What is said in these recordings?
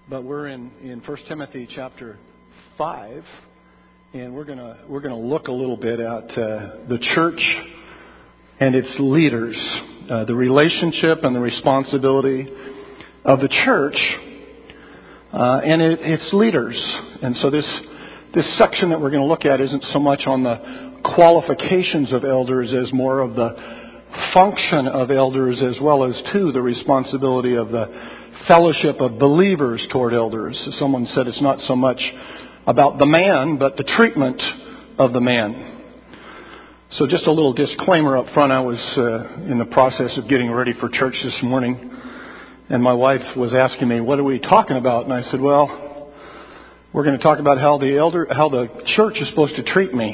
but we're in 1 Timothy chapter 5, and we're gonna look a little bit at the church and its leaders, the relationship and the responsibility of the church and its leaders. And so this section that we're going to look at isn't so much on the qualifications of elders as more of the function of elders, as well as to the responsibility of the fellowship of believers toward elders. Someone said it's not so much about the man, but the treatment of the man. So just a little disclaimer up front. I was in the process of getting ready for church this morning, and my wife was asking me, "What are we talking about?" And I said, "Well, we're going to talk about how the church is supposed to treat me."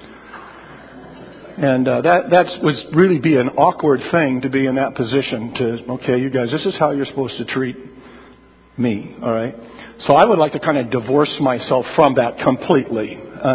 And that would really be an awkward thing to be in that position to, okay, you guys, this is how you're supposed to treat me, all right? So I would like to kind of divorce myself from that completely.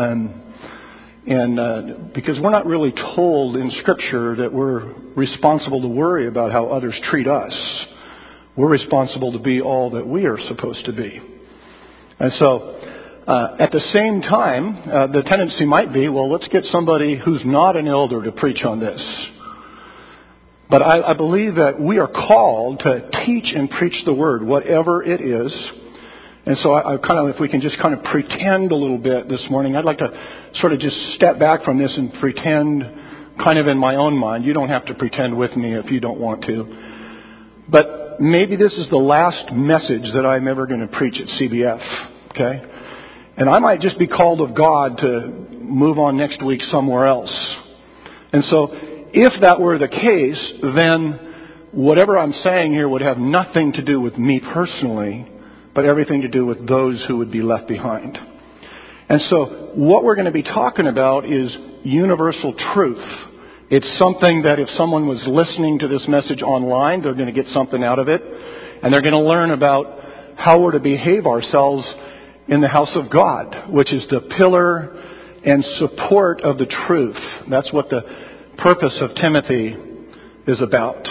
Because we're not really told in Scripture that we're responsible to worry about how others treat us. We're responsible to be all that we are supposed to be. And so, at the same time, the tendency might be, well, let's get somebody who's not an elder to preach on this. But I believe that we are called to teach and preach the Word, whatever it is. And so I kind of, if we can just kind of pretend a little bit this morning, I'd like to sort of just step back from this and pretend kind of in my own mind. You don't have to pretend with me if you don't want to. But maybe this is the last message that I'm ever going to preach at CBF, okay? And I might just be called of God to move on next week somewhere else. And so if that were the case, then whatever I'm saying here would have nothing to do with me personally, but everything to do with those who would be left behind. And so what we're going to be talking about is universal truth. It's something that if someone was listening to this message online, they're going to get something out of it. And they're going to learn about how we're to behave ourselves in the house of God, which is the pillar and support of the truth. That's what the purpose of Timothy is about.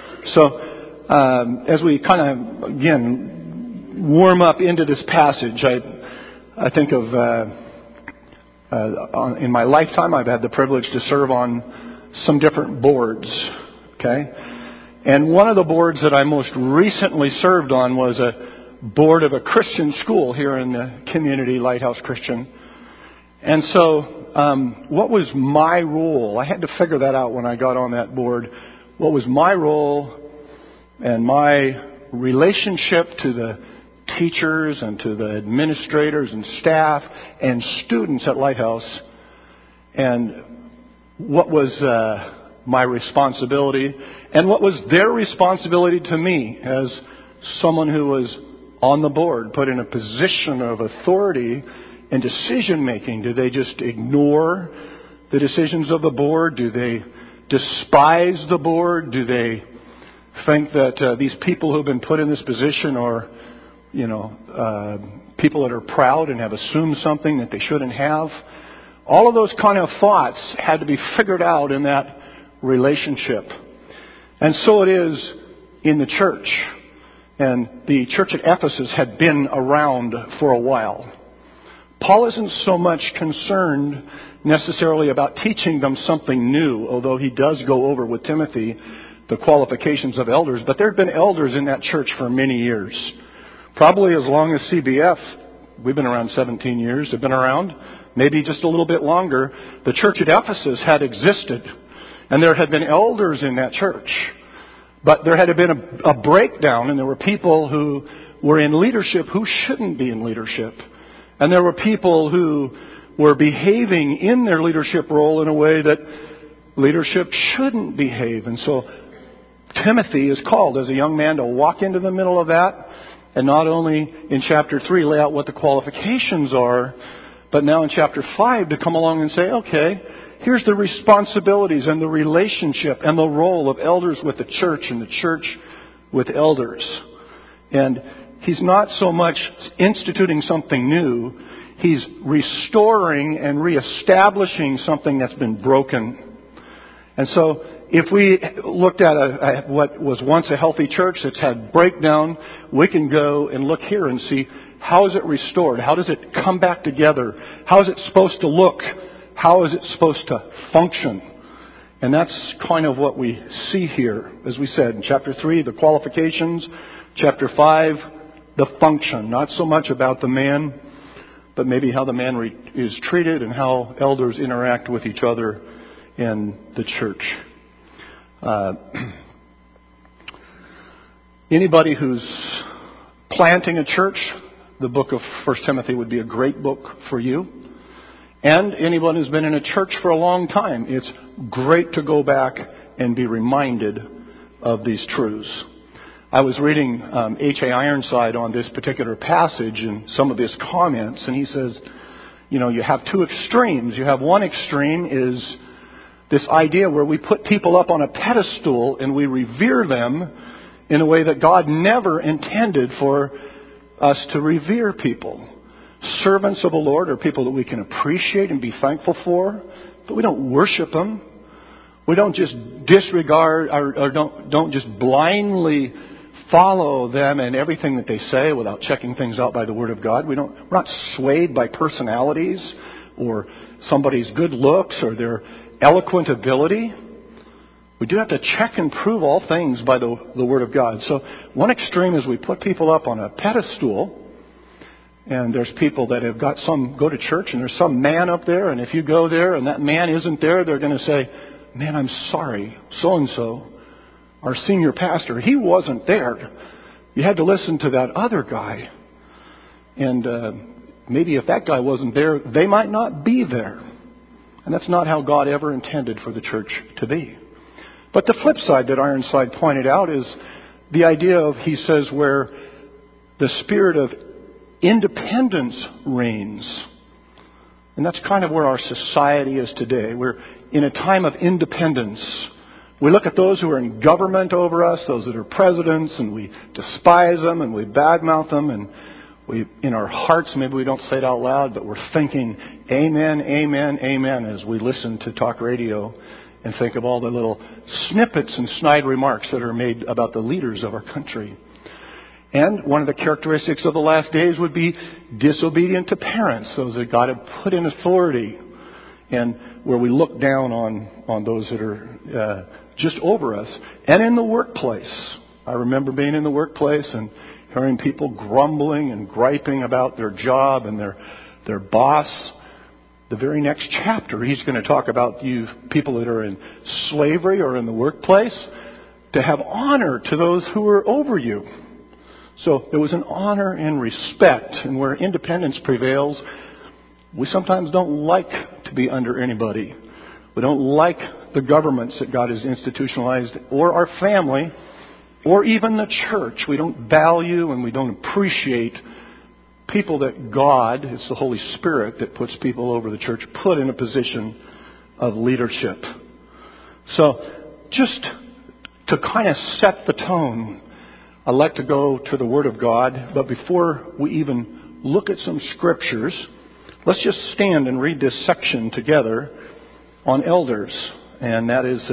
So as we kind of, again, warm up into this passage, I think of in my lifetime I've had the privilege to serve on some different boards, okay? And one of the boards that I most recently served on was a board of a Christian school here in the community, Lighthouse Christian. And so what was my role? I had to figure that out when I got on that board. What was my role and my relationship to the teachers and to the administrators and staff and students at Lighthouse, and what was my responsibility and what was their responsibility to me as someone who was on the board, put in a position of authority and decision making. Do they just ignore the decisions of the board? Do they despise the board? Do they think that these people who have been put in this position are, people that are proud and have assumed something that they shouldn't have? All of those kind of thoughts had to be figured out in that relationship. And so it is in the church. And the church at Ephesus had been around for a while. Paul isn't so much concerned necessarily about teaching them something new, although he does go over with Timothy the qualifications of elders. But there have been elders in that church for many years. Probably as long as CBF. We've been around 17 years. They've been around. Maybe just a little bit longer. The church at Ephesus had existed. And there had been elders in that church. But there had been a breakdown, and there were people who were in leadership who shouldn't be in leadership. And there were people who were behaving in their leadership role in a way that leadership shouldn't behave. And so Timothy is called as a young man to walk into the middle of that, and not only in chapter 3 lay out what the qualifications are, but now in chapter 5 to come along and say, okay, here's the responsibilities and the relationship and the role of elders with the church and the church with elders. And he's not so much instituting something new. He's restoring and reestablishing something that's been broken. And so if we looked at what was once a healthy church that's had breakdown, we can go and look here and see how is it restored? How does it come back together? How is it supposed to look? How is it supposed to function? And that's kind of what we see here, as we said, in chapter 3, the qualifications, chapter 5, the function. Not so much about the man, but maybe how the man is treated and how elders interact with each other in the church. Anybody who's planting a church, the book of 1 Timothy would be a great book for you. And anyone who's been in a church for a long time, it's great to go back and be reminded of these truths. I was reading H.A. Ironside on this particular passage and some of his comments, and he says, you have two extremes. You have one extreme is this idea where we put people up on a pedestal and we revere them in a way that God never intended for us to revere people. Servants of the Lord are people that we can appreciate and be thankful for, but we don't worship them. We don't just disregard or don't just blindly follow them and everything that they say without checking things out by the Word of God. We're not swayed by personalities or somebody's good looks or their eloquent ability. We do have to check and prove all things by the Word of God. So one extreme is we put people up on a pedestal. And there's people that have got go to church and there's some man up there, and if you go there and that man isn't there, they're going to say, man, I'm sorry, so-and-so, our senior pastor, he wasn't there. You had to listen to that other guy. And maybe if that guy wasn't there, they might not be there. And that's not how God ever intended for the church to be. But the flip side that Ironside pointed out is the idea of, he says, where the spirit of independence reigns. And that's kind of where our society is today. We're in a time of independence. We look at those who are in government over us, those that are presidents, and we despise them and we badmouth them, and we, in our hearts, maybe we don't say it out loud, but we're thinking, amen, amen, amen, as we listen to talk radio and think of all the little snippets and snide remarks that are made about the leaders of our country. And one of the characteristics of the last days would be disobedient to parents, those that God had put in authority, and where we look down on those that are just over us. And in the workplace. I remember being in the workplace and hearing people grumbling and griping about their job and their boss. The very next chapter, he's going to talk about you people that are in slavery or in the workplace, to have honor to those who are over you. So there was an honor and respect, and where independence prevails, we sometimes don't like to be under anybody. We don't like the governments that God has institutionalized, or our family, or even the church. We don't value and we don't appreciate people that God, it's the Holy Spirit that puts people over the church, put in a position of leadership. So just to kind of set the tone, I'd like to go to the Word of God, but before we even look at some scriptures, let's just stand and read this section together on elders. And that is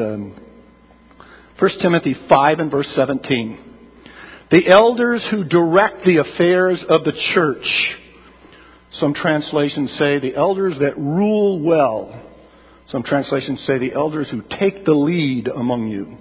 1 Timothy 5 and verse 17. The elders who direct the affairs of the church. Some translations say the elders that rule well. Some translations say the elders who take the lead among you.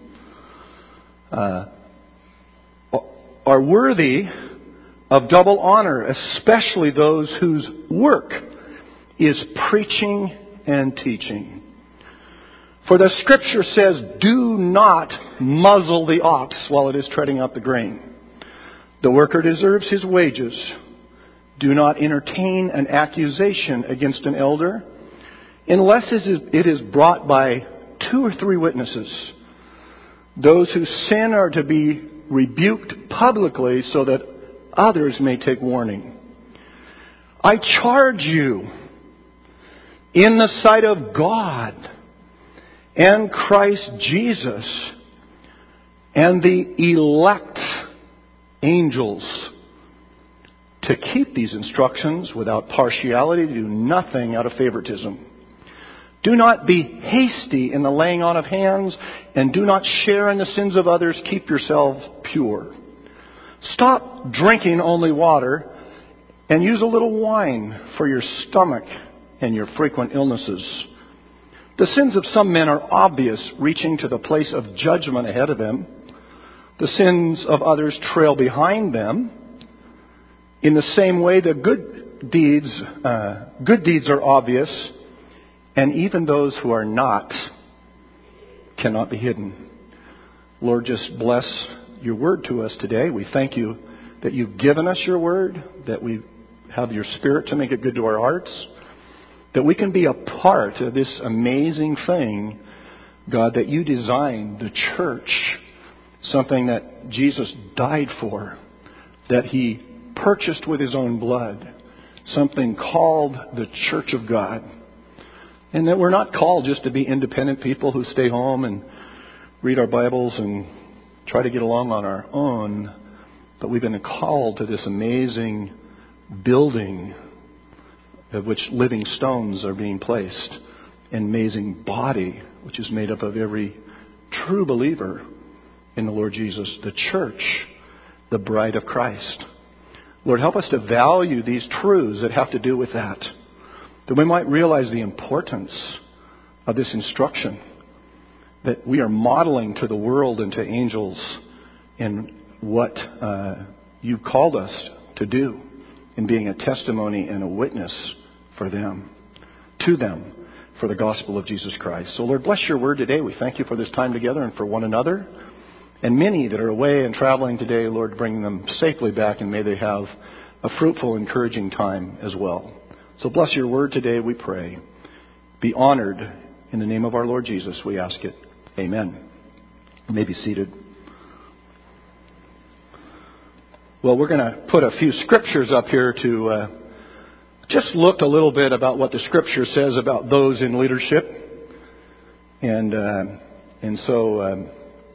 Are worthy of double honor, especially those whose work is preaching and teaching. For the Scripture says, do not muzzle the ox while it is treading out the grain. The worker deserves his wages. Do not entertain an accusation against an elder unless it is brought by 2 or 3 witnesses. Those who sin are to be rebuked publicly so that others may take warning. I charge you in the sight of God and Christ Jesus and the elect angels to keep these instructions without partiality, to do nothing out of favoritism. Do not be hasty in the laying on of hands, and do not share in the sins of others. Keep yourselves pure. Stop drinking only water, and use a little wine for your stomach and your frequent illnesses. The sins of some men are obvious, reaching to the place of judgment ahead of them. The sins of others trail behind them. In the same way, the good deeds are obvious, and even those who are not cannot be hidden. Lord, just bless your word to us today. We thank you that you've given us your word, that we have your Spirit to make it good to our hearts, that we can be a part of this amazing thing, God, that you designed, the church, something that Jesus died for, that he purchased with his own blood, something called the church of God. And that we're not called just to be independent people who stay home and read our Bibles and try to get along on our own, but we've been called to this amazing building of which living stones are being placed, an amazing body which is made up of every true believer in the Lord Jesus, the church, the bride of Christ. Lord, help us to value these truths that have to do with that we might realize the importance of this instruction, that we are modeling to the world and to angels in what you called us to do in being a testimony and a witness for them, to them, for the gospel of Jesus Christ. So Lord, bless your word today. We thank you for this time together and for one another. And many that are away and traveling today, Lord, bring them safely back, and may they have a fruitful, encouraging time as well. So bless your word today, we pray. Be honored in the name of our Lord Jesus, we ask it. Amen. You may be seated. Well, we're going to put a few scriptures up here to just look a little bit about what the scripture says about those in leadership. And so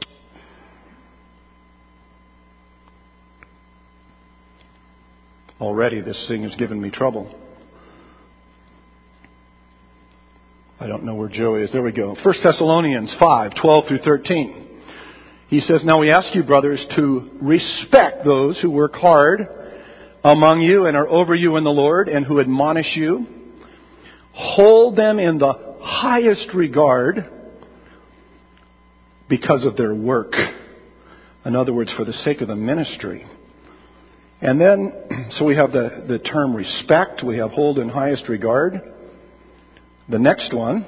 already this thing has given me trouble. I don't know where Joey is. There we go. 1 Thessalonians 5:12 through 13. He says, "Now we ask you, brothers, to respect those who work hard among you and are over you in the Lord and who admonish you. Hold them in the highest regard because of their work." In other words, for the sake of the ministry. And then, so we have the term respect. We have hold in highest regard. The next one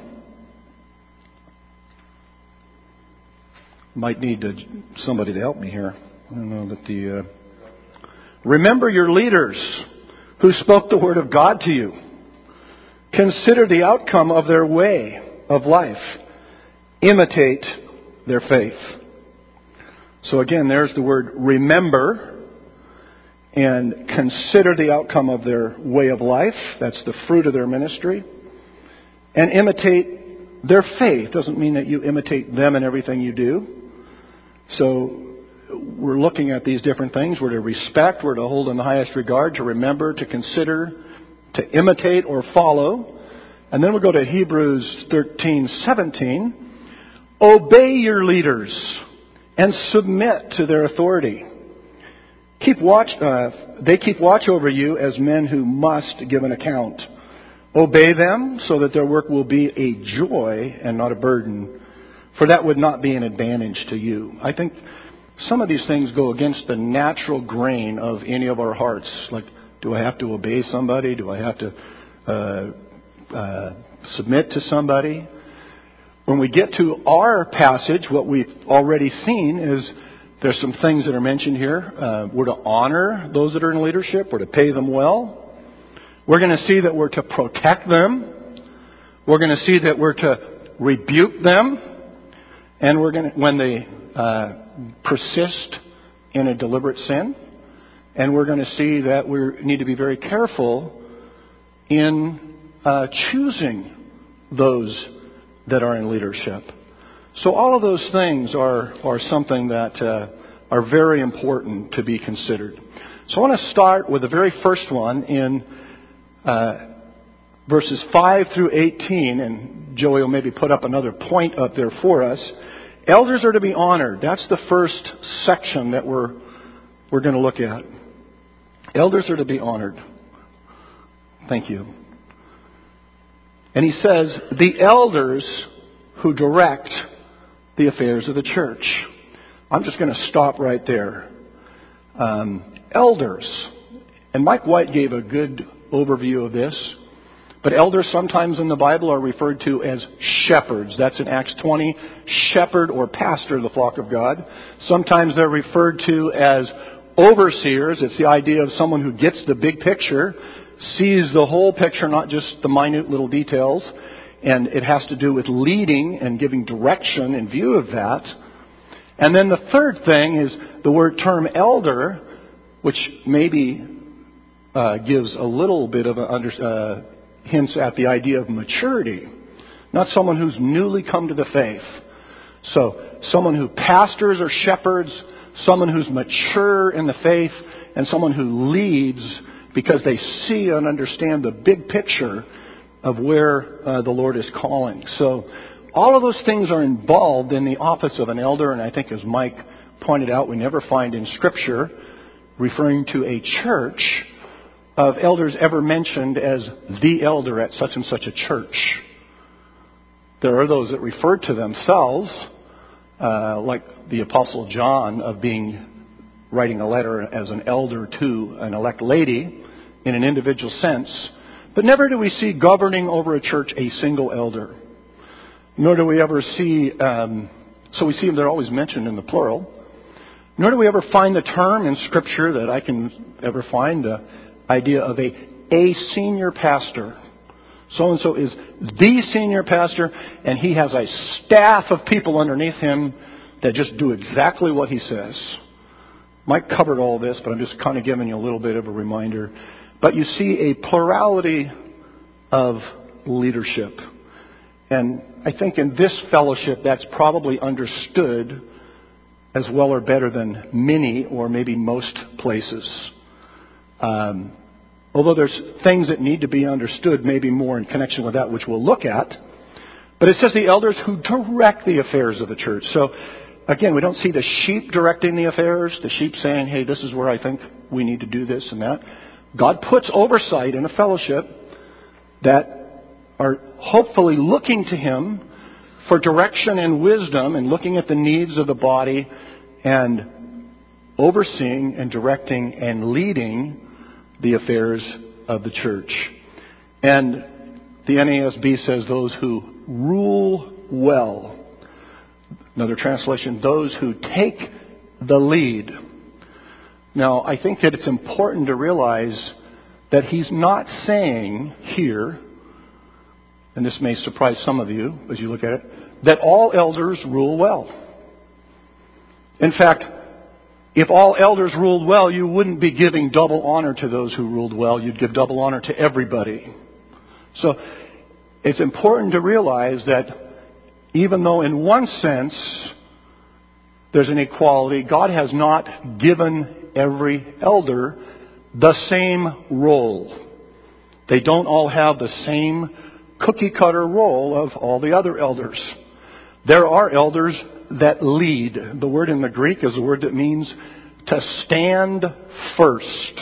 might need somebody to help me here. I don't know that remember your leaders who spoke the word of God to you. Consider the outcome of their way of life. Imitate their faith. So again, there's the word remember, and consider the outcome of their way of life. That's the fruit of their ministry. And imitate their faith. Doesn't mean that you imitate them in everything you do. So we're looking at these different things. We're to respect, we're to hold in the highest regard, to remember, to consider, to imitate or follow. And then we'll go to Hebrews 13:17. Obey your leaders and submit to their authority. They keep watch over you as men who must give an account. Obey them so that their work will be a joy and not a burden, for that would not be an advantage to you. I think some of these things go against the natural grain of any of our hearts. Like, do I have to obey somebody? Do I have to submit to somebody? When we get to our passage, what we've already seen is there's some things that are mentioned here. We're to honor those that are in leadership. We're to pay them well. We're going to see that we're to protect them. We're going to see that we're to rebuke them. And we're going to, when they persist in a deliberate sin. And we're going to see that we need to be very careful in choosing those that are in leadership. So all of those things are something that are very important to be considered. So I want to start with the very first one in verses 5 through 18, and Joey will maybe put up another point up there for us. Elders are to be honored. That's the first section that we're going to look at. Elders are to be honored. Thank you. And he says, the elders who direct the affairs of the church. I'm just going to stop right there. Elders. And Mike White gave a good overview of this. But elders sometimes in the Bible are referred to as shepherds. That's in Acts 20. Shepherd or pastor of the flock of God. Sometimes they're referred to as overseers. It's the idea of someone who gets the big picture, sees the whole picture, not just the minute little details. And it has to do with leading and giving direction in view of that. And then the third thing is the term elder, which maybe gives a little bit of hints at the idea of maturity. Not someone who's newly come to the faith. So someone who pastors or shepherds, someone who's mature in the faith, and someone who leads because they see and understand the big picture of where the Lord is calling. So all of those things are involved in the office of an elder, and I think as Mike pointed out, we never find in Scripture referring to a church of elders ever mentioned as the elder at such and such a church. There are those that refer to themselves, like the Apostle John, of writing a letter as an elder to an elect lady in an individual sense. But never do we see governing over a church a single elder. Nor do we ever see, so we see they're always mentioned in the plural. Nor do we ever find the term in Scripture that I can ever find, the idea of a senior pastor. So-and-so is the senior pastor, and he has a staff of people underneath him that just do exactly what he says. Mike covered all this, but I'm just kind of giving you a little bit of a reminder. But you see a plurality of leadership. And I think in this fellowship that's probably understood as well or better than many or maybe most places. Although there's things that need to be understood maybe more in connection with that, which we'll look at. But it says the elders who direct the affairs of the church. So again, we don't see the sheep directing the affairs, the sheep saying, hey, this is where I think we need to do this and that. God puts oversight in a fellowship that are hopefully looking to Him for direction and wisdom and looking at the needs of the body and overseeing and directing and leading the affairs of the church. And the NASB says those who rule well. Another translation, those who take the lead. Now, I think that it's important to realize that he's not saying here, and this may surprise some of you as you look at it, that all elders rule well. In fact, if all elders ruled well, you wouldn't be giving double honor to those who ruled well. You'd give double honor to everybody. So it's important to realize that even though in one sense there's an equality, God has not given every elder the same role. They don't all have the same cookie-cutter role of all the other elders. There are elders that lead. The word in the Greek is a word that means to stand first.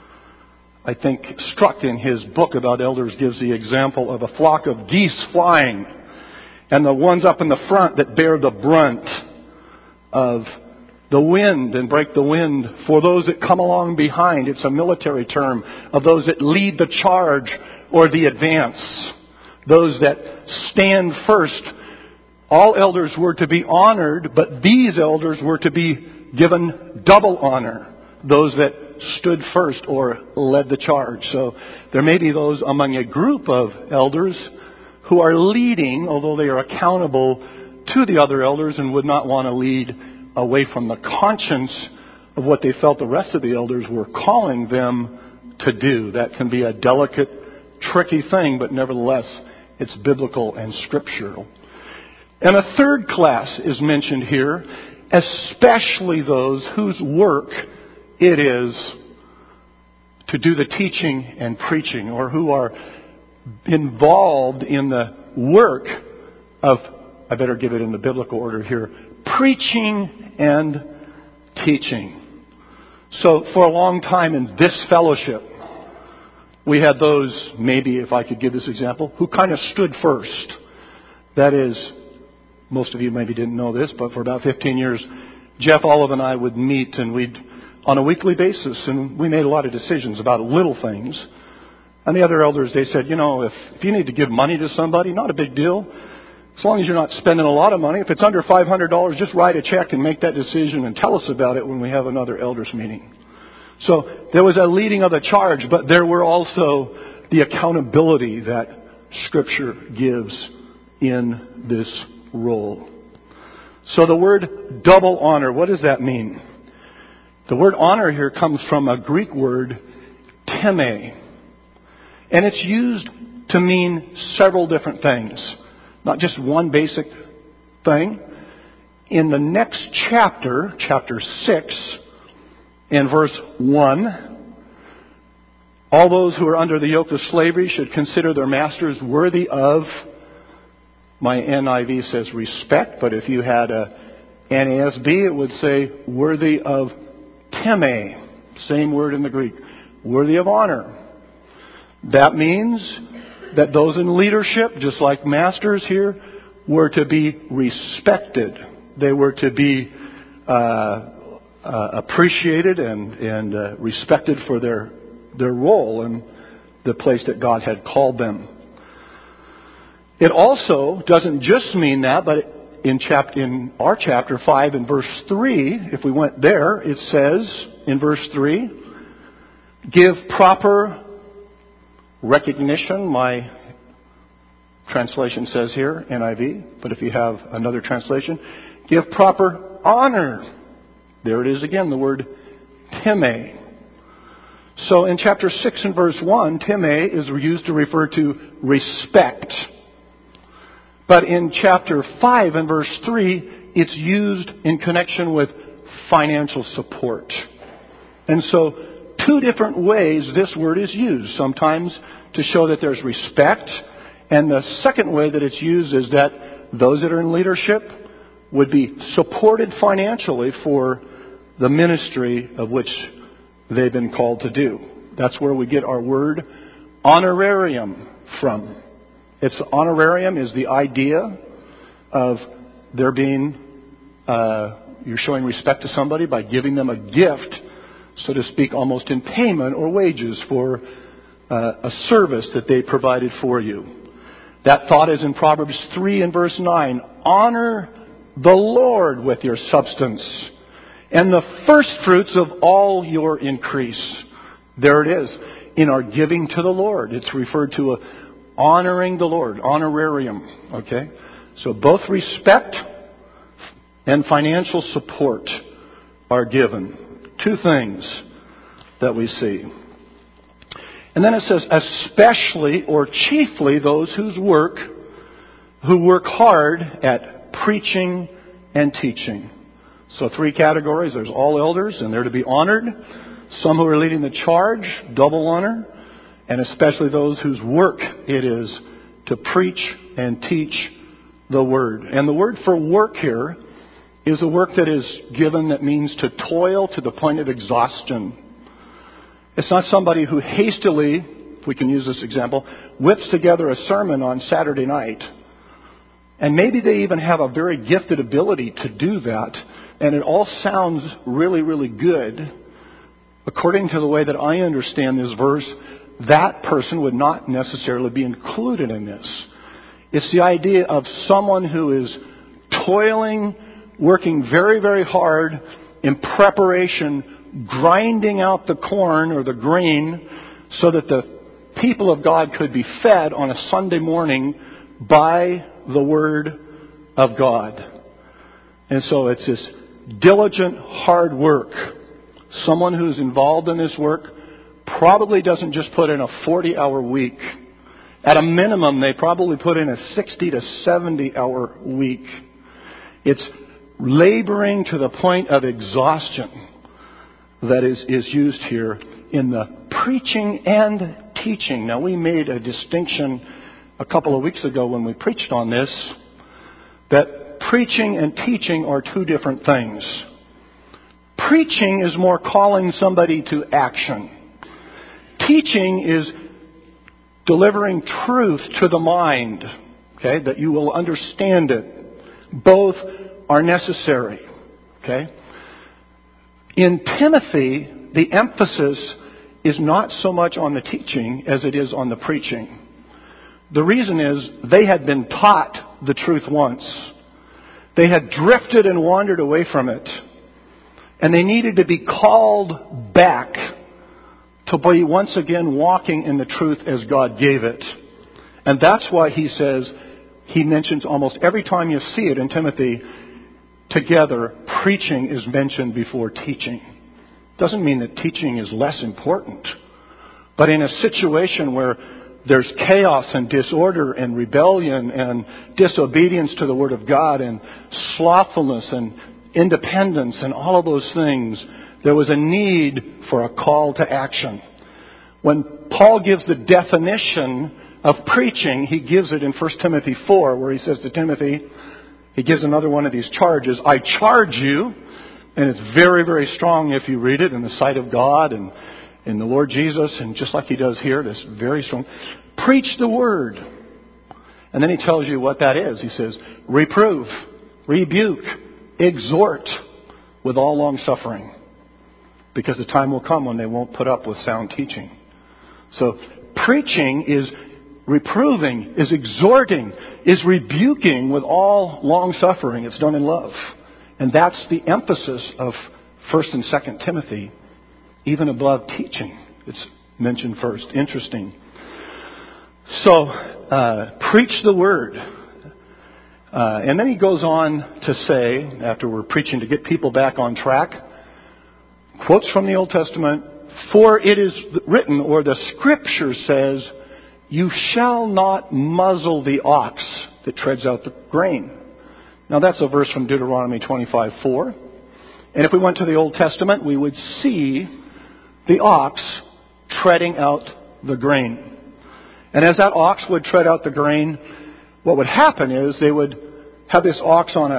I think Struck in his book about elders gives the example of a flock of geese flying, and the ones up in the front that bear the brunt of the wind and break the wind for those that come along behind. It's a military term of those that lead the charge or the advance. Those that stand first. All elders were to be honored, but these elders were to be given double honor. Those that stood first or led the charge. So there may be those among a group of elders who are leading, although they are accountable to the other elders and would not want to lead away from the conscience of what they felt the rest of the elders were calling them to do. That can be a delicate, tricky thing, but nevertheless, it's biblical and scriptural. And a third class is mentioned here, especially those whose work it is to do the teaching and preaching, or who are involved in the work of, I better give it in the biblical order here, preaching and teaching. So for a long time in this fellowship, we had those, maybe if I could give this example, who kind of stood first. That is, most of you maybe didn't know this, but for about 15 years, Jeff Olive and I would meet and we'd, on a weekly basis, and we made a lot of decisions about little things. And the other elders, they said, if you need to give money to somebody, not a big deal. As long as you're not spending a lot of money. If it's under $500, just write a check and make that decision and tell us about it when we have another elders meeting. So there was a leading of the charge, but there were also the accountability that Scripture gives in this role. So the word double honor, what does that mean? The word honor here comes from a Greek word, time. And it's used to mean several different things. Not just one basic thing. In the next chapter, chapter 6, in verse 1, all those who are under the yoke of slavery should consider their masters worthy of, my NIV says respect, but if you had a NASB, it would say worthy of time. Same word in the Greek. Worthy of honor. That means that those in leadership, just like masters here, were to be respected. They were to be appreciated and respected for their role in the place that God had called them. It also doesn't just mean that, but in our chapter 5 and verse 3, if we went there, it says in verse 3, give proper recognition. My translation says here, NIV, but if you have another translation, give proper honor. There it is again, the word time. So in chapter 6 and verse 1, time is used to refer to respect. But in chapter 5 and verse 3, it's used in connection with financial support. And so, two different ways this word is used. Sometimes to show that there's respect. And the second way that it's used is that those that are in leadership would be supported financially for the ministry of which they've been called to do. That's where we get our word honorarium from. It's honorarium is the idea of there being, you're showing respect to somebody by giving them a gift, so to speak, almost in payment or wages for a service that they provided for you. That thought is in Proverbs 3 and verse 9. Honor the Lord with your substance and the first fruits of all your increase. There it is. In our giving to the Lord, it's referred to honoring the Lord, honorarium. Okay? So both respect and financial support are given. Two things that we see. And then it says, especially or chiefly those who work hard at preaching and teaching. So three categories. There's all elders, and they're to be honored. Some who are leading the charge, double honor. And especially those whose work it is to preach and teach the Word. And the word for work here is a work that is given that means to toil to the point of exhaustion. It's not somebody who hastily, if we can use this example, whips together a sermon on Saturday night. And maybe they even have a very gifted ability to do that. And it all sounds really, really good. According to the way that I understand this verse, that person would not necessarily be included in this. It's the idea of someone who is toiling, working very, very hard in preparation, grinding out the corn or the grain so that the people of God could be fed on a Sunday morning by the Word of God. And so it's this diligent, hard work. Someone who's involved in this work probably doesn't just put in a 40-hour week. At a minimum, they probably put in a 60 to 70-hour week. It's laboring to the point of exhaustion that is used here in the preaching and teaching. Now, we made a distinction a couple of weeks ago when we preached on this, that preaching and teaching are two different things. Preaching is more calling somebody to action. Teaching is delivering truth to the mind, okay, that you will understand it. Both are necessary, okay? In Timothy, the emphasis is not so much on the teaching as it is on the preaching. The reason is they had been taught the truth once. They had drifted and wandered away from it. And they needed to be called back to be once again walking in the truth as God gave it. And that's why he says, he mentions almost every time you see it in Timothy, together, preaching is mentioned before teaching. Doesn't mean that teaching is less important. But in a situation where there's chaos and disorder and rebellion and disobedience to the Word of God and slothfulness and independence and all of those things, there was a need for a call to action. When Paul gives the definition of preaching, he gives it in 1 Timothy 4, where he says to Timothy, he gives another one of these charges, I charge you, and it's very, very strong if you read it in the sight of God and in the Lord Jesus, and just like he does here, it's very strong. Preach the word. And then he tells you what that is. He says, reprove, rebuke, exhort with all long suffering. Because the time will come when they won't put up with sound teaching. So preaching is reproving, is exhorting, is rebuking with all long suffering. It's done in love. And that's the emphasis of 1 and 2 Timothy, even above teaching. It's mentioned first. Interesting. So, preach the word. And then he goes on to say, after we're preaching to get people back on track, quotes from the Old Testament, for it is written, or the Scripture says, you shall not muzzle the ox that treads out the grain. Now that's a verse from Deuteronomy 25:4. And if we went to the Old Testament, we would see the ox treading out the grain. And as that ox would tread out the grain, what would happen is they would have this ox on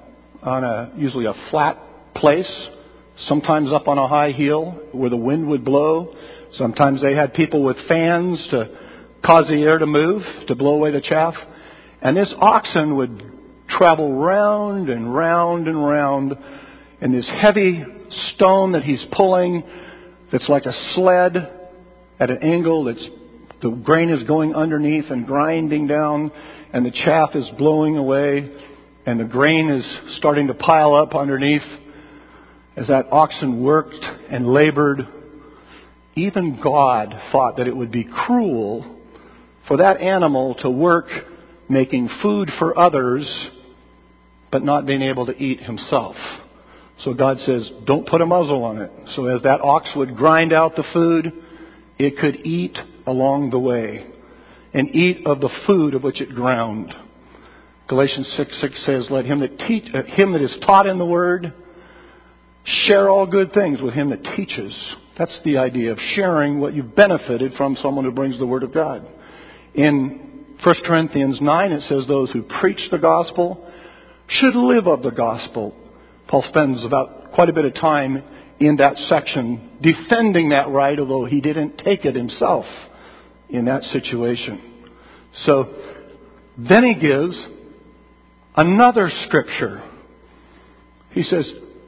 a usually a flat place, sometimes up on a high hill where the wind would blow. Sometimes they had people with fans to cause the air to move, to blow away the chaff. And this oxen would travel round and round and round, and this heavy stone that he's pulling that's like a sled at an angle, the grain is going underneath and grinding down, and the chaff is blowing away, and the grain is starting to pile up underneath. As that oxen worked and labored, even God thought that it would be cruel for that animal to work making food for others, but not being able to eat himself. So God says, don't put a muzzle on it. So as that ox would grind out the food, it could eat along the way and eat of the food of which it ground. Galatians 6:6 says, let him that is taught in the word share all good things with him that teaches. That's the idea of sharing what you've benefited from someone who brings the word of God. In 1 Corinthians 9, it says those who preach the gospel should live of the gospel. Paul spends about quite a bit of time in that section defending that right, although he didn't take it himself in that situation. So then he gives another scripture. He says,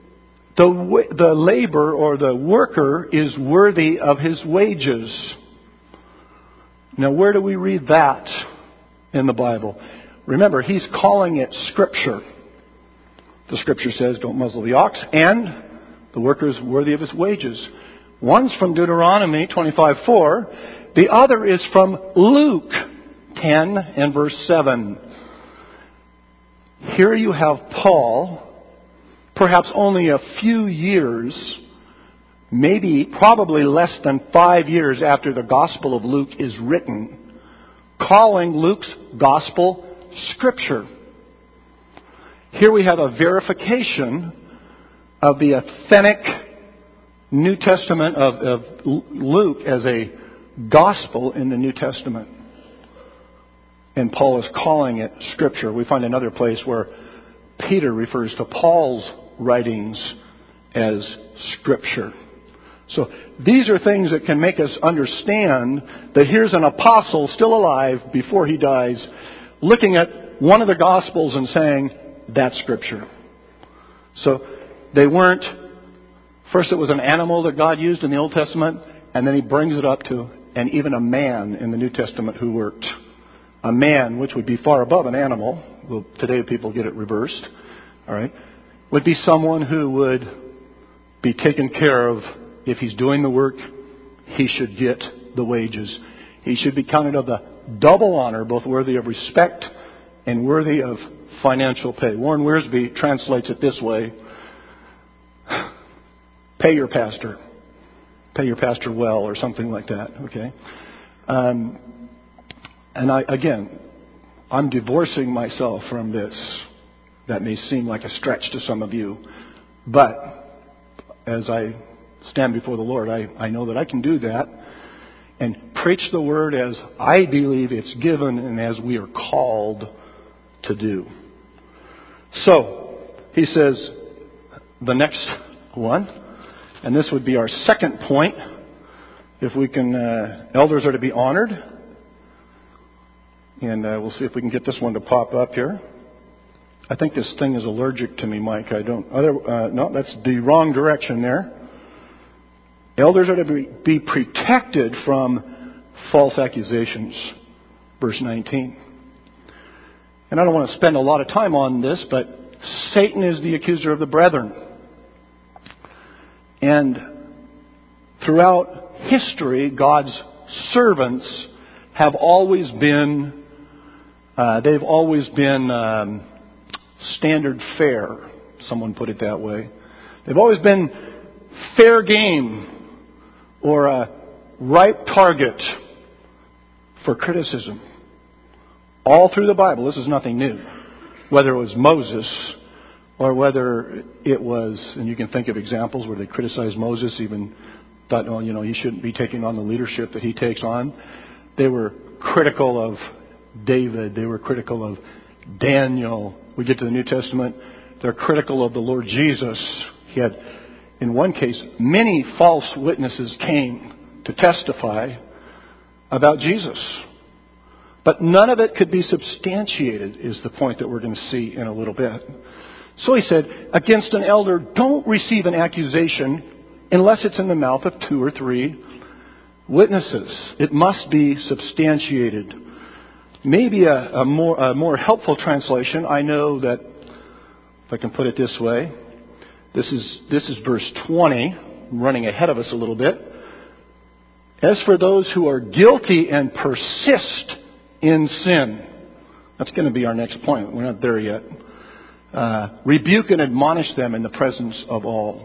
the labor or the worker is worthy of his wages. Now, where do we read that in the Bible? Remember, he's calling it Scripture. The Scripture says, don't muzzle the ox, and the worker is worthy of his wages. One's from Deuteronomy 25:4. The other is from Luke 10 and verse 7. Here you have Paul, perhaps only a few years, probably less than 5 years after the Gospel of Luke is written, calling Luke's Gospel Scripture. Here we have a verification of the authentic New Testament of Luke as a gospel in the New Testament. And Paul is calling it Scripture. We find another place where Peter refers to Paul's writings as Scripture. So these are things that can make us understand that here's an apostle still alive before he dies, looking at one of the Gospels and saying, that's Scripture. So they weren't, first it was an animal that God used in the Old Testament, and then he brings it up to, and even a man in the New Testament who worked. A man, which would be far above an animal, well, today people get it reversed, all right, would be someone who would be taken care of. If he's doing the work, he should get the wages. He should be counted of the double honor, both worthy of respect and worthy of financial pay. Warren Wiersbe translates it this way: pay your pastor. Pay your pastor well, or something like that, okay? And I'm divorcing myself from this. That may seem like a stretch to some of you, but as I stand before the Lord, I know that I can do that and preach the word as I believe it's given and as we are called to do. So, he says, the next one, and this would be our second point, if we can, elders are to be honored. And we'll see if we can get this one to pop up here. I think this thing is allergic to me, Mike. No, that's the wrong direction there. Elders are to be protected from false accusations. Verse 19. And I don't want to spend a lot of time on this, but Satan is the accuser of the brethren. And throughout history, God's servants have always been, standard fare. Someone put it that way. They've always been fair game, or a ripe target for criticism. All through the Bible, this is nothing new. Whether it was Moses, or whether it was, and you can think of examples where they criticized Moses, even thought, oh, he shouldn't be taking on the leadership that he takes on. They were critical of David. They were critical of Daniel. We get to the New Testament, they're critical of the Lord Jesus. He had, in one case, many false witnesses came to testify about Jesus. But none of it could be substantiated, is the point that we're going to see in a little bit. So he said, against an elder, don't receive an accusation unless it's in the mouth of 2 or 3 witnesses. It must be substantiated. Maybe a more helpful translation, I know that, if I can put it this way, this is verse 20, running ahead of us a little bit. As for those who are guilty and persist in sin, that's going to be our next point. We're not there yet. Rebuke and admonish them in the presence of all.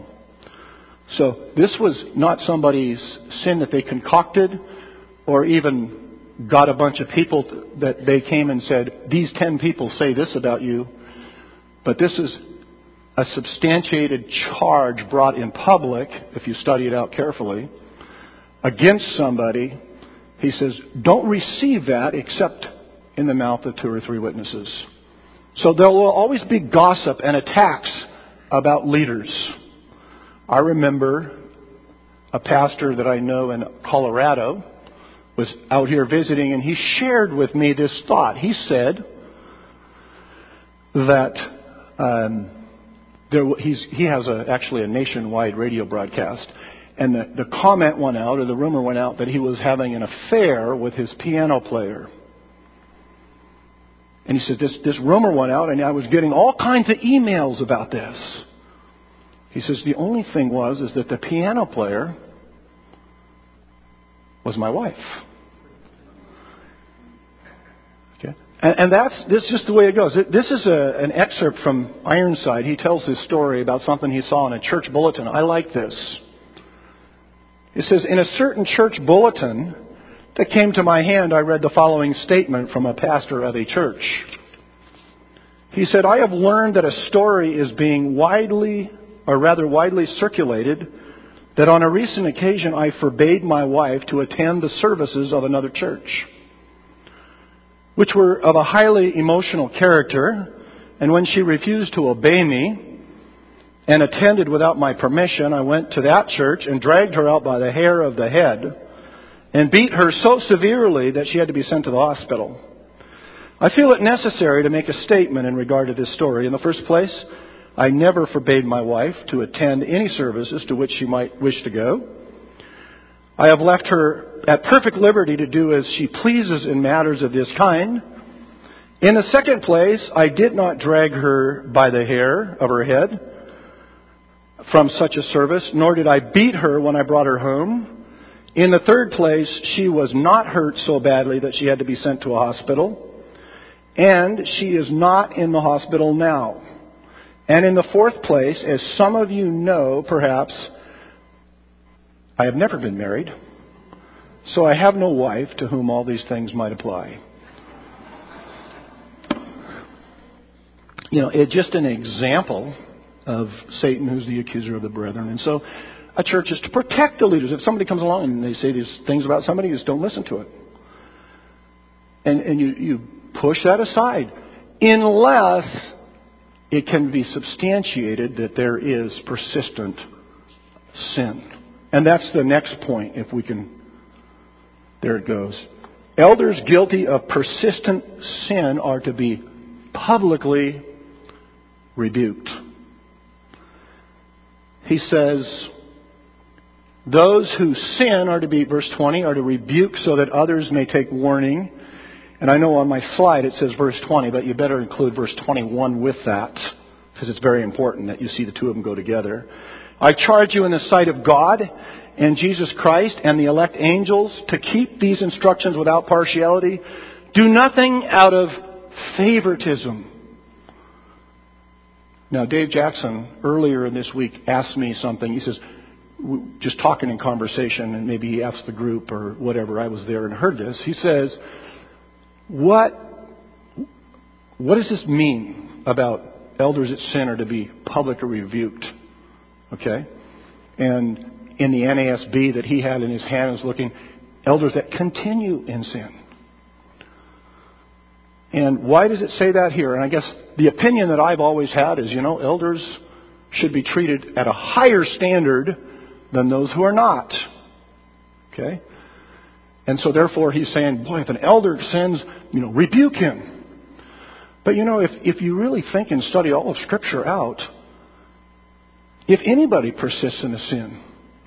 So this was not somebody's sin that they concocted, or even got a bunch of people that they came and said, these 10 people say this about you. But this is a substantiated charge brought in public, if you study it out carefully, against somebody. He says, don't receive that except in the mouth of 2 or 3 witnesses. So there will always be gossip and attacks about leaders. I remember a pastor that I know in Colorado was out here visiting, and he shared with me this thought. He said that he has actually a nationwide radio broadcast, and the comment went out, or the rumor went out, that he was having an affair with his piano player. And he said, this rumor went out, and I was getting all kinds of emails about this. He says, the only thing is that the piano player was my wife. Okay, and this is just the way it goes. This is an excerpt from Ironside. He tells this story about something he saw in a church bulletin. I like this. It says, in a certain church bulletin that came to my hand, I read the following statement from a pastor of a church. He said, I have learned that a story is being widely circulated that on a recent occasion I forbade my wife to attend the services of another church, which were of a highly emotional character, and when she refused to obey me and attended without my permission, I went to that church and dragged her out by the hair of the head and beat her so severely that she had to be sent to the hospital. I feel it necessary to make a statement in regard to this story. In the first place, I never forbade my wife to attend any services to which she might wish to go. I have left her at perfect liberty to do as she pleases in matters of this kind. In the second place, I did not drag her by the hair of her head from such a service, nor did I beat her when I brought her home. In the third place, she was not hurt so badly that she had to be sent to a hospital. And she is not in the hospital now. And in the fourth place, as some of you know, perhaps, I have never been married, so I have no wife to whom all these things might apply. It's just an example of Satan, who's the accuser of the brethren. And so a church is to protect the leaders. If somebody comes along and they say these things about somebody, you just don't listen to it. And you push that aside, unless it can be substantiated that there is persistent sin. And that's the next point, if we can. There it goes. Elders guilty of persistent sin are to be publicly rebuked. He says, those who sin are to be, verse 20, are to rebuke so that others may take warning. And I know on my slide it says verse 20, but you better include verse 21 with that, because it's very important that you see the two of them go together. I charge you in the sight of God and Jesus Christ and the elect angels to keep these instructions without partiality. Do nothing out of favoritism. Now, Dave Jackson, earlier in this week, asked me something. He says, just talking in conversation, and maybe he asked the group or whatever, I was there and heard this. He says, What does this mean about elders that sin are to be publicly rebuked? Okay? And in the NASB that he had in his hand was looking, elders that continue in sin. And why does it say that here? And I guess the opinion that I've always had is, elders should be treated at a higher standard than those who are not. Okay? And so therefore he's saying, boy, if an elder sins, rebuke him. But if you really think and study all of Scripture out, if anybody persists in a sin,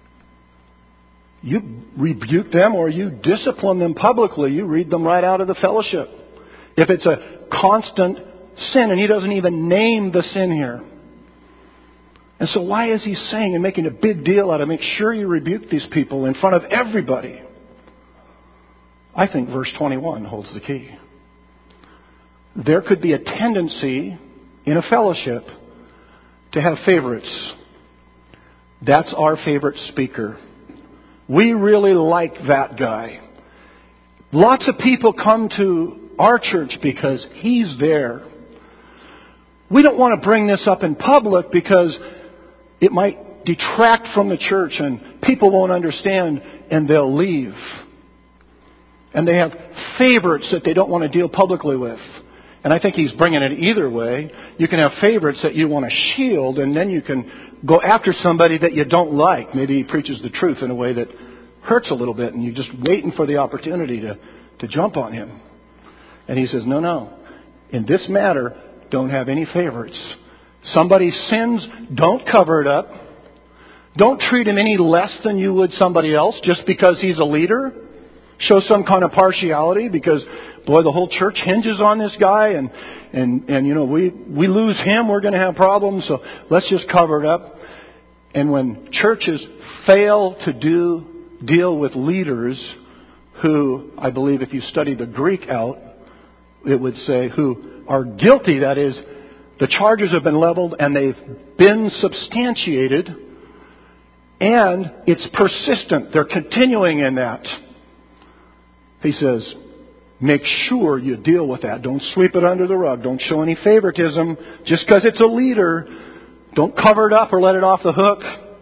you rebuke them or you discipline them publicly. You read them right out of the fellowship. If it's a constant sin, and he doesn't even name the sin here. And so why is he saying and making a big deal out of make sure you rebuke these people in front of everybody? I think verse 21 holds the key. There could be a tendency in a fellowship to have favorites. That's our favorite speaker. We really like that guy. Lots of people come to our church because he's there. We don't want to bring this up in public because it might detract from the church and people won't understand and they'll leave. And they have favorites that they don't want to deal publicly with. And I think he's bringing it either way. You can have favorites that you want to shield, and then you can go after somebody that you don't like. Maybe he preaches the truth in a way that hurts a little bit, and you're just waiting for the opportunity to jump on him. And he says, no. In this matter, don't have any favorites. Somebody sins, don't cover it up. Don't treat him any less than you would somebody else just because he's a leader. Show some kind of partiality because, boy, the whole church hinges on this guy and we lose him, we're going to have problems, so let's just cover it up. And when churches fail to deal with leaders who, I believe if you study the Greek out, it would say who are guilty, that is, the charges have been leveled and they've been substantiated and it's persistent. They're continuing in that. He says, make sure you deal with that. Don't sweep it under the rug. Don't show any favoritism just because it's a leader. Don't cover it up or let it off the hook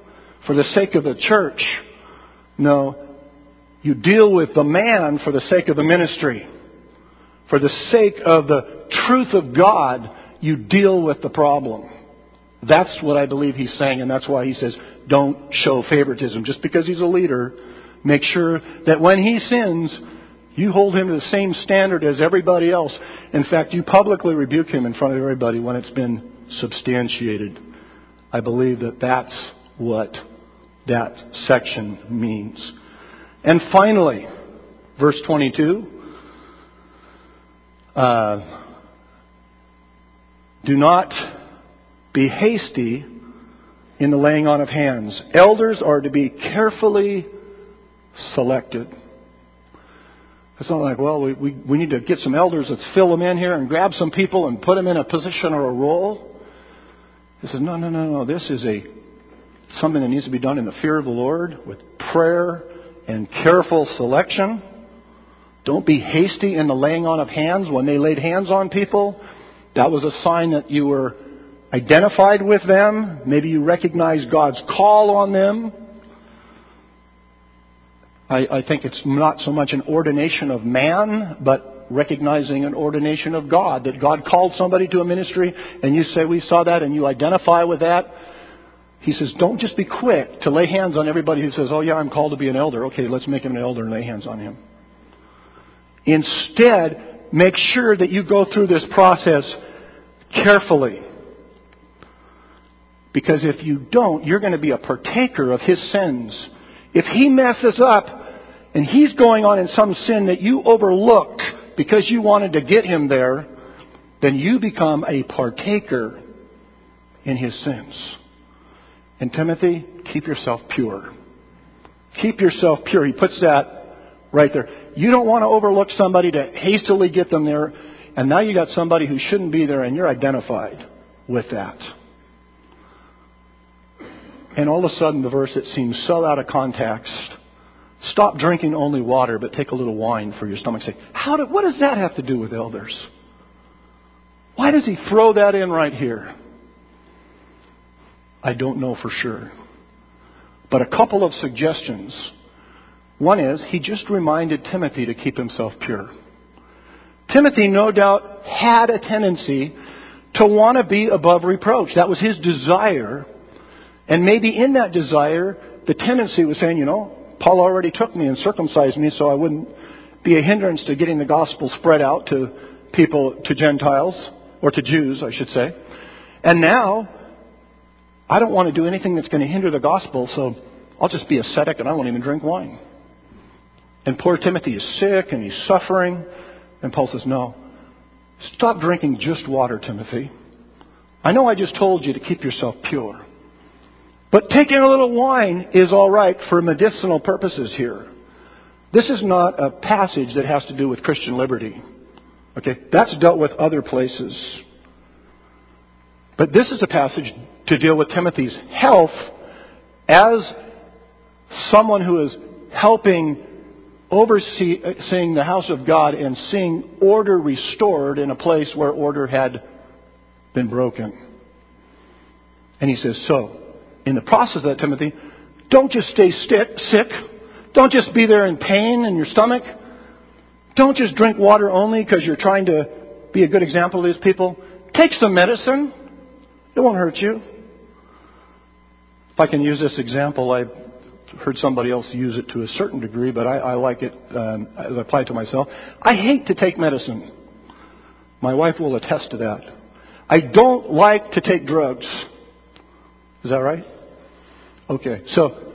for the sake of the church. No, you deal with the man for the sake of the ministry. For the sake of the truth of God, you deal with the problem. That's what I believe he's saying, and that's why he says, don't show favoritism. Just because he's a leader, make sure that when he sins, you hold him to the same standard as everybody else. In fact, you publicly rebuke him in front of everybody when it's been substantiated. I believe that that's what that section means. And finally, verse 22. Do not be hasty in the laying on of hands. Elders are to be carefully selected. It's not like, well, we need to get some elders, let's fill them in here and grab some people and put them in a position or a role. He says, no. This is something that needs to be done in the fear of the Lord with prayer and careful selection. Don't be hasty in the laying on of hands. When they laid hands on people, that was a sign that you were identified with them. Maybe you recognized God's call on them. I think it's not so much an ordination of man, but recognizing an ordination of God. That God called somebody to a ministry, and you say, we saw that, and you identify with that. He says, don't just be quick to lay hands on everybody who says, oh yeah, I'm called to be an elder. Okay, let's make him an elder and lay hands on him. Instead, make sure that you go through this process carefully. Because if you don't, you're going to be a partaker of his sins. If he messes up and he's going on in some sin that you overlooked because you wanted to get him there, then you become a partaker in his sins. And Timothy, keep yourself pure. Keep yourself pure. He puts that right there. You don't want to overlook somebody to hastily get them there. And now you got somebody who shouldn't be there and you're identified with that. And all of a sudden the verse, it seems so out of context. Stop drinking only water, but take a little wine for your stomach's sake. What does that have to do with elders? Why does he throw that in right here? I don't know for sure. But a couple of suggestions. One is, he just reminded Timothy to keep himself pure. Timothy, no doubt, had a tendency to want to be above reproach. That was his desire. And maybe in that desire, the tendency was saying, Paul already took me and circumcised me so I wouldn't be a hindrance to getting the gospel spread out to people, to Gentiles, or to Jews, I should say. And now, I don't want to do anything that's going to hinder the gospel, so I'll just be ascetic and I won't even drink wine. And poor Timothy is sick and he's suffering. And Paul says, no, stop drinking just water, Timothy. I know I just told you to keep yourself pure. But taking a little wine is all right for medicinal purposes here. This is not a passage that has to do with Christian liberty. Okay, that's dealt with other places. But this is a passage to deal with Timothy's health as someone who is helping overseeing the house of God and seeing order restored in a place where order had been broken. And he says, so, in the process of that, Timothy, don't just stay sick. Don't just be there in pain in your stomach. Don't just drink water only because you're trying to be a good example to these people. Take some medicine. It won't hurt you. If I can use this example, I've heard somebody else use it to a certain degree, but I like it as I apply it to myself. I hate to take medicine. My wife will attest to that. I don't like to take drugs. Is that right? Okay. So,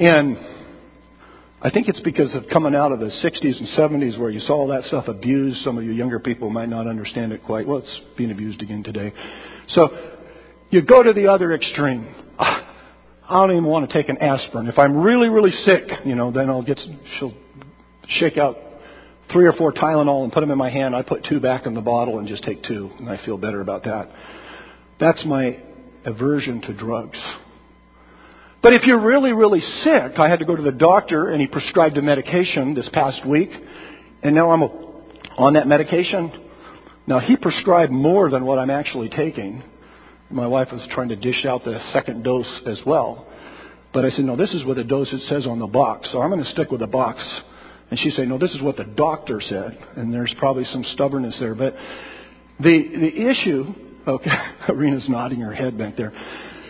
I think it's because of coming out of the 60s and 70s where you saw all that stuff abused. Some of you younger people might not understand it quite. Well, it's being abused again today. So, you go to the other extreme. I don't even want to take an aspirin. If I'm really, really sick, then she'll shake out 3 or 4 Tylenol and put them in my hand. I put 2 back in the bottle and just take 2, and I feel better about that. That's my aversion to drugs. But if you're really, really sick, I had to go to the doctor and he prescribed a medication this past week, and now I'm on that medication. Now, he prescribed more than what I'm actually taking. My wife was trying to dish out the second dose as well. But I said, no, this is what the dosage says on the box, so I'm going to stick with the box. And she said, no, this is what the doctor said. And there's probably some stubbornness there. But the issue, okay, Arena's nodding her head back there.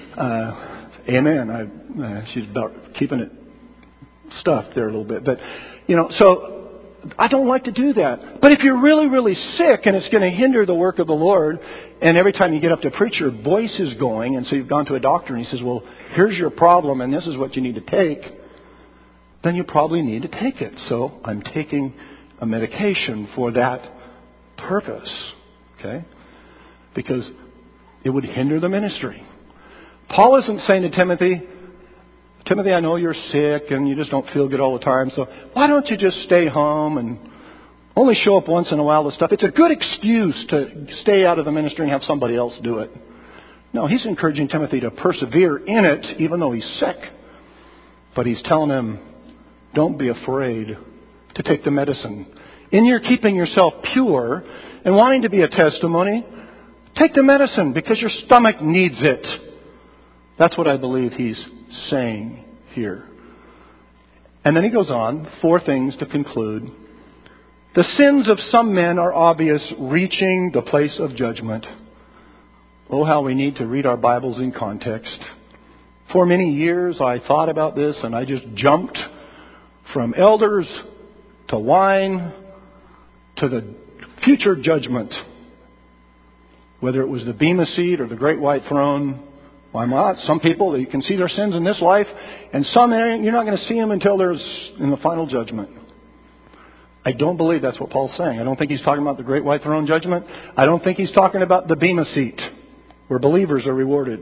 Amen. She's about keeping it stuffed there a little bit. But, so I don't like to do that. But if you're really, really sick and it's going to hinder the work of the Lord, and every time you get up to preach, your voice is going, and so you've gone to a doctor and he says, well, here's your problem and this is what you need to take, then you probably need to take it. So I'm taking a medication for that purpose, okay? Because it would hinder the ministry. Paul isn't saying to Timothy, I know you're sick and you just don't feel good all the time, so why don't you just stay home and only show up once in a while to stuff. It's a good excuse to stay out of the ministry and have somebody else do it. No, he's encouraging Timothy to persevere in it even though he's sick. But he's telling him, don't be afraid to take the medicine. In your keeping yourself pure and wanting to be a testimony, take the medicine because your stomach needs it. That's what I believe he's saying here. And then he goes on, 4 things to conclude. The sins of some men are obvious, reaching the place of judgment. Oh, how we need to read our Bibles in context. For many years I thought about this and I just jumped from elders to wine to the future judgment. Whether it was the Bema seat or the great white throne, why not? Some people, you can see their sins in this life, and some you're not going to see them until there's in the final judgment. I don't believe that's what Paul's saying. I don't think he's talking about the great white throne judgment. I don't think he's talking about the Bema seat where believers are rewarded.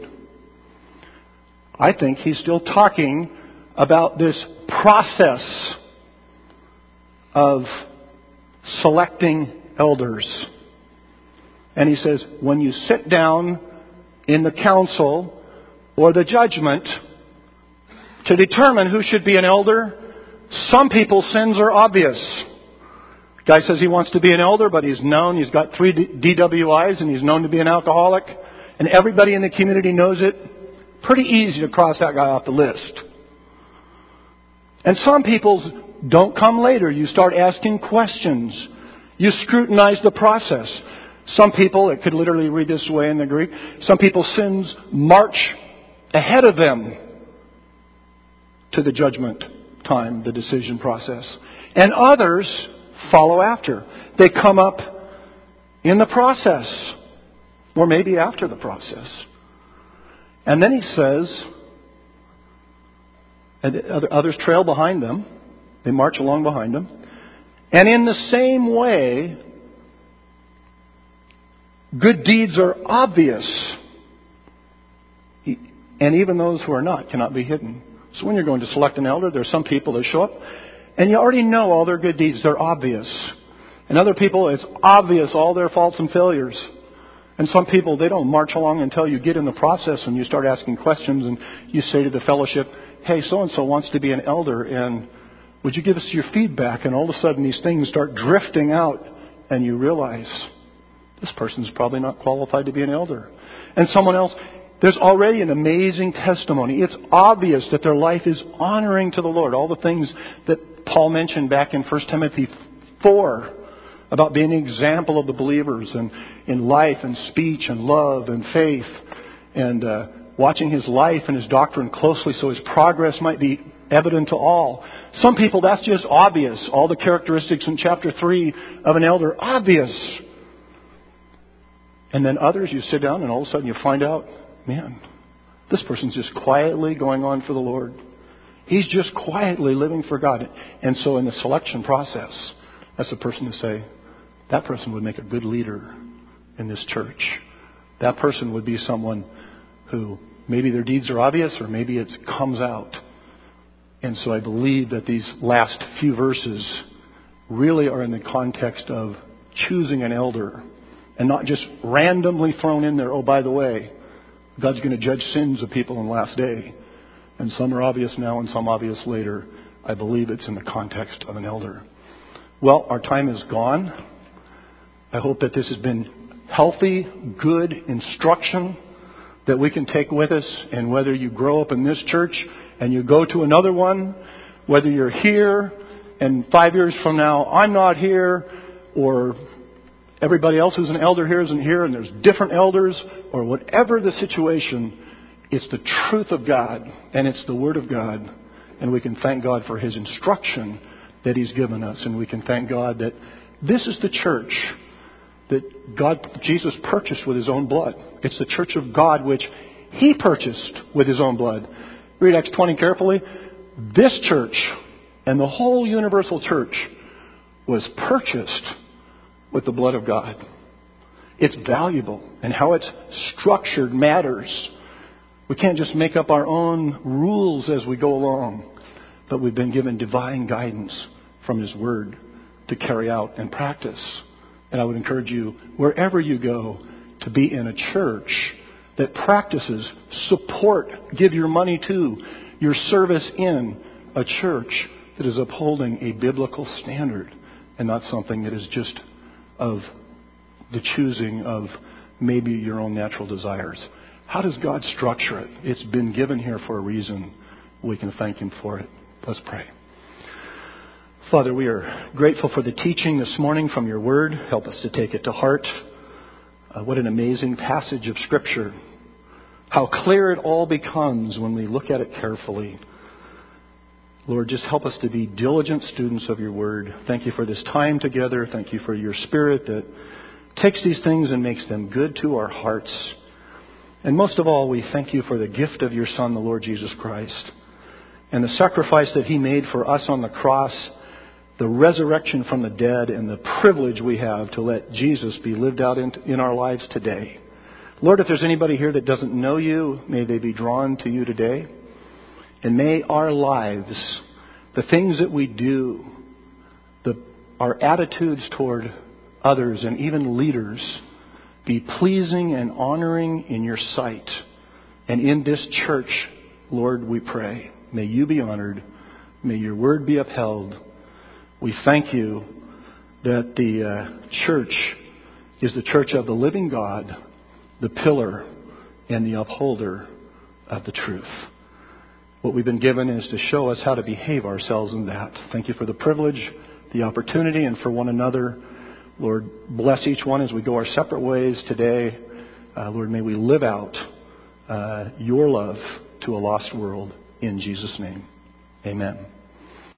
I think he's still talking about this process of selecting elders. And he says, when you sit down in the council or the judgment to determine who should be an elder, some people's sins are obvious. Guy says he wants to be an elder, but he's known, he's got 3 DWIs and he's known to be an alcoholic. And everybody in the community knows it. Pretty easy to cross that guy off the list. And some people's don't come later. You start asking questions. You scrutinize the process. Some people, it could literally read this way in the Greek, some people's sins march ahead of them to the judgment time, the decision process. And others follow after. They come up in the process, or maybe after the process. And then he says, and others trail behind them. They march along behind them. And in the same way, good deeds are obvious. And even those who are not cannot be hidden. So when you're going to select an elder, there's some people that show up and you already know all their good deeds. They're obvious. And other people, it's obvious all their faults and failures. And some people, they don't march along until you get in the process and you start asking questions and you say to the fellowship, hey, so-and-so wants to be an elder and would you give us your feedback? And all of a sudden these things start drifting out and you realize this person's probably not qualified to be an elder. And someone else, there's already an amazing testimony. It's obvious that their life is honoring to the Lord. All the things that Paul mentioned back in 1 Timothy 4 about being an example of the believers and in life and speech and love and faith and watching his life and his doctrine closely so his progress might be evident to all. Some people, that's just obvious. All the characteristics in chapter 3 of an elder, obvious. And then others, you sit down and all of a sudden you find out, man, this person's just quietly going on for the Lord. He's just quietly living for God. And so in the selection process, that's the person to say, that person would make a good leader in this church. That person would be someone who maybe their deeds are obvious or maybe it comes out. And so I believe that these last few verses really are in the context of choosing an elder and not just randomly thrown in there, oh, by the way, God's going to judge sins of people in the last day. And some are obvious now and some obvious later. I believe it's in the context of an elder. Well, our time is gone. I hope that this has been healthy, good instruction that we can take with us. And whether you grow up in this church and you go to another one, whether you're here and 5 years from now I'm not here, or everybody else who's an elder here isn't here and there's different elders, or whatever the situation, it's the truth of God and it's the Word of God. And we can thank God for His instruction that He's given us. And we can thank God that this is the church that Jesus purchased with His own blood. It's the church of God which He purchased with His own blood. Read Acts 20 carefully. This church and the whole universal church was purchased with the blood of God. It's valuable, and how it's structured matters. We can't just make up our own rules as we go along, but we've been given divine guidance from His Word to carry out and practice. And I would encourage you, wherever you go, to be in a church that practices, support, give your money to, your service in a church that is upholding a biblical standard and not something that is just of the choosing of maybe your own natural desires. How does God structure it? It's been given here for a reason. We can thank Him for it. Let's pray. Father, we are grateful for the teaching this morning from your Word. Help us to take it to heart. What an amazing passage of Scripture. How clear it all becomes when we look at it carefully. Lord, just help us to be diligent students of your Word. Thank you for this time together. Thank you for your Spirit that takes these things and makes them good to our hearts. And most of all, we thank you for the gift of your Son, the Lord Jesus Christ, and the sacrifice that He made for us on the cross, the resurrection from the dead, and the privilege we have to let Jesus be lived out in our lives today. Lord, if there's anybody here that doesn't know you, may they be drawn to you today. And may our lives, the things that we do, our attitudes toward others and even leaders, be pleasing and honoring in your sight. And in this church, Lord, we pray, may you be honored. May your word be upheld. We thank you that the church is the church of the living God, the pillar and the upholder of the truth. What we've been given is to show us how to behave ourselves in that. Thank you for the privilege, the opportunity, and for one another. Lord, bless each one as we go our separate ways today. Lord, may we live out your love to a lost world. In Jesus' name, amen.